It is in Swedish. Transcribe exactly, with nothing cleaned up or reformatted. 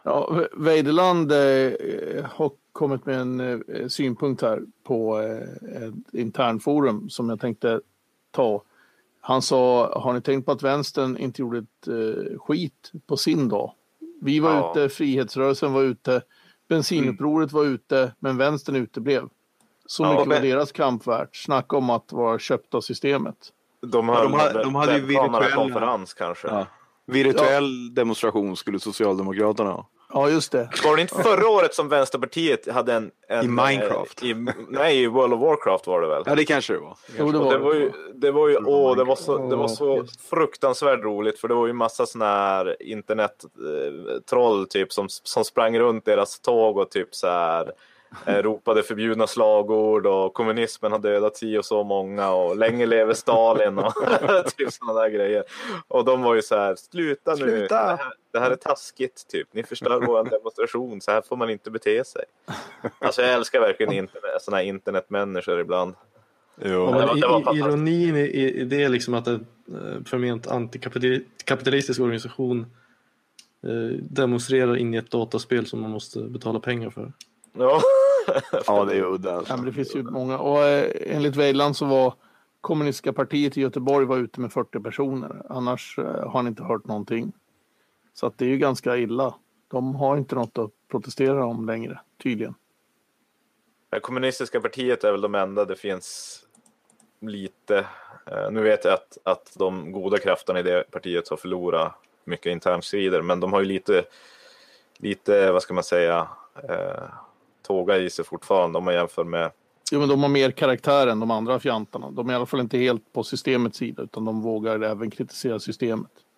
Ja, Weideland eh, har kommit med en eh, synpunkt här på eh, ett internforum som jag tänkte ta. Han sa, har ni tänkt på att vänstern inte gjorde ett eh, skit på sin dag? Vi var Ja. ute, frihetsrörelsen var ute, bensinupproret var ute, men vänstern uteblev. Så Ja, mycket men... var deras kamp värt. Snacka om att vara köpt av systemet. De, ja, de, hade, de, de hade ju virtuell konferens kanske. Ja. Virtuell ja. demonstration skulle Socialdemokraterna ha. Ja, just det. Var det inte förra året som Vänsterpartiet hade en... en I Minecraft? I, nej, i World of Warcraft var det väl? Ja, det kanske det var. Jo, det var det. Var ju, det var ju, åh, det var så, det var så oh, fruktansvärt roligt. För det var ju massa såna här internet-troll typ som, som sprang runt deras tåg och typ så här... ropade förbjudna slagord och kommunismen har dödat tio och så många och länge lever Stalin och typ sådana där grejer. Och de var ju så här, sluta nu, sluta. Det, här, det här är taskigt typ, ni förstör vår demonstration, så här får man inte bete sig. Alltså jag älskar verkligen internet, sådana här internetmänniskor ibland. Jo. Ja, men det var, det var ironin i, i det är liksom att en förment antikapitalistisk organisation eh, demonstrerar in i ett dataspel som man måste betala pengar för. Ja, ja det är udda. Alltså. Ja, men det finns ju många. Och eh, enligt Weiland så var kommunistiska partiet i Göteborg var ute med fyrtio personer. Annars eh, har han inte hört någonting. Så att det är ju ganska illa. De har inte något att protestera om längre, tydligen. Det kommunistiska partiet är väl de enda det finns lite... Eh, nu vet jag att, att de goda krafterna i det partiet har förlorat mycket internstrider. Men de har ju lite, lite vad ska man säga... Eh, tåga i sig fortfarande om man jämför med... Jo, men de har mer karaktär än de andra fjantarna. De är i alla fall inte helt på systemets sida utan de vågar även kritisera systemet.